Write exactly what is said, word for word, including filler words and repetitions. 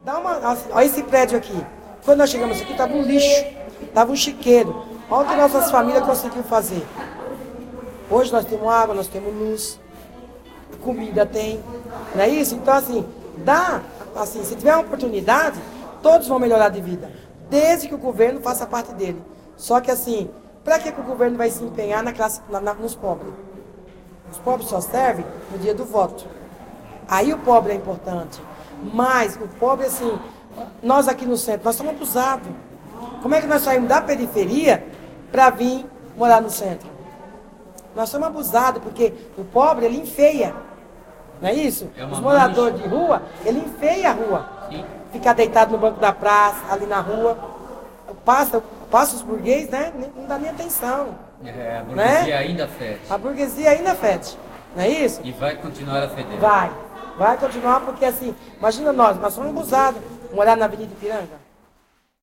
Dá uma, olha esse prédio aqui. Quando nós chegamos aqui, estava um lixo, estava um chiqueiro. Olha o que nossas famílias conseguiram fazer. Hoje nós temos água, nós temos luz, comida tem, não é isso? Então assim, dá, assim, se tiver uma oportunidade, todos vão melhorar de vida, desde que o governo faça parte dele. Só que assim, para que, que o governo vai se empenhar na classe, na, na, nos pobres? Os pobres só servem no dia do voto. Aí o pobre é importante. Mas o pobre, assim, nós aqui no centro, nós somos abusados. Como é que nós saímos da periferia para vir morar no centro? Nós somos abusados, porque o pobre, ele enfeia. Não é isso? É Os moradores mancha. de rua, ele enfeia a rua. Sim. Fica deitado no banco da praça, ali na rua. Passa, passa os burgueses, né? Não dá nem atenção. É, a burguesia né? ainda fede. A burguesia ainda fede. Não é isso? E vai continuar a feder. Vai. Vai continuar porque, assim, imagina nós, nós somos abusados. Morar na Avenida Ipiranga.